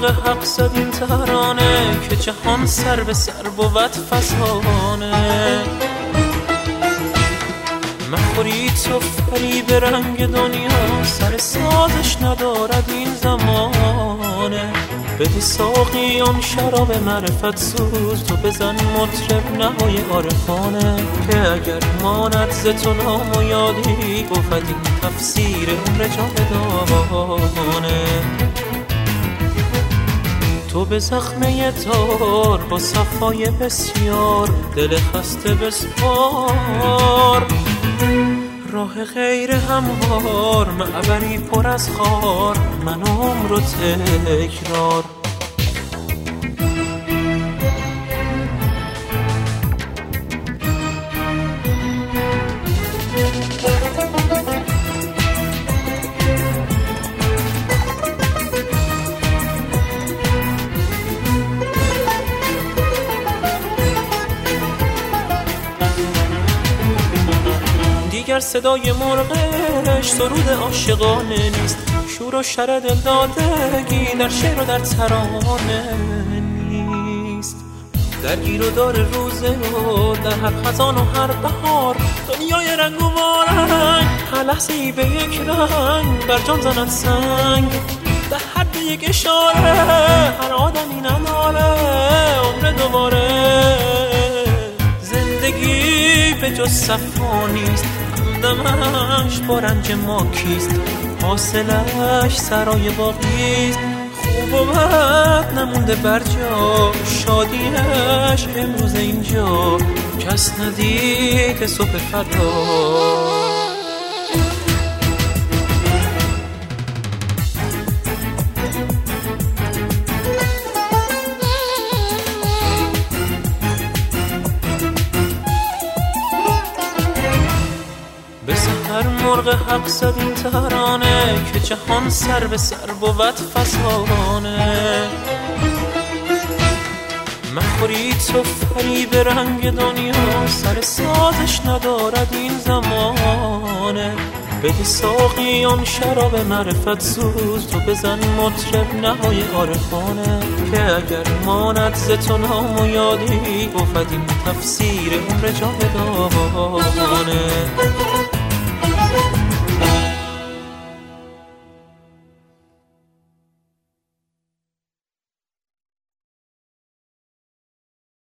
مرغ حق زد این ترانه که جهان سر به سر بود فسانه. مخوری تو فریب رنگ دنیا، سر سازش ندارد این زمانه. بده ساقی آن شراب معرفت سوز، تو بزن مطرب نوای عارفانه. که اگر ماند ز تو نام و یادی، بود این تفسیر عمر جاودانه. تو به زخمه تار با صفای بسیار، دل خسته بسپار. راه غیر هموار، معبری پر از خار، من عمر و تکرار. دیگر صدای مرغش سرود عاشقانه نیست، شور و شر دلدادگی در شعر و در ترانه نیست. در گیر و دار روزه و در هر خزان و هر بهار، دنیای رنگ و وارنگ هر لحظه ای به یک رنگ بر جان زند سنگ. به حد یک اشاره هر آدمی نداره عمر دوباره. زندگی به جز صفا نیست، همدمش با رنج ما کیست. حاصلش سرای باقیست، خوب و بد نمونده بر جا. شادیش امروز اینجا، کس ندید صبح فردا. هر مرغ حق زد این ترانه که جهان سر به سر بود فسانه. مخوری تو فریب رنگ دنیا، سر سازش ندارد این زمانه. بده ساقی آن شراب معرفت سوز، تو بزن مطرب نوای عارفانه. که اگر ماند ز تو نام و یادی، بود این تفسیر عمر جاودانه.